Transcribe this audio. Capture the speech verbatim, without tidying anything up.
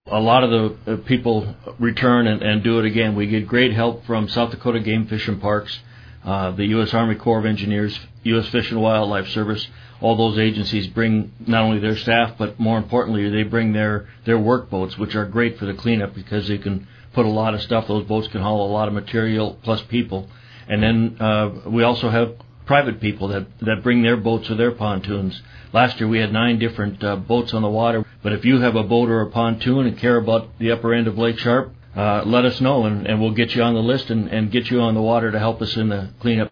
A lot of the uh, people return and, and do it again. We get great help from South Dakota Game Fish and Parks, uh, the U S Army Corps of Engineers, U S Fish and Wildlife Service. All those agencies bring not only their staff, but more importantly, they bring their, their work boats, which are great for the cleanup because they can put a lot of stuff. Those boats can haul a lot of material plus people. And then uh, we also have private people that, that bring their boats or their pontoons. Last year we had nine different uh, boats on the water. But if you have a boat or a pontoon and care about the upper end of Lake Sharp, uh, let us know, and, and we'll get you on the list and, and get you on the water to help us in the cleanup.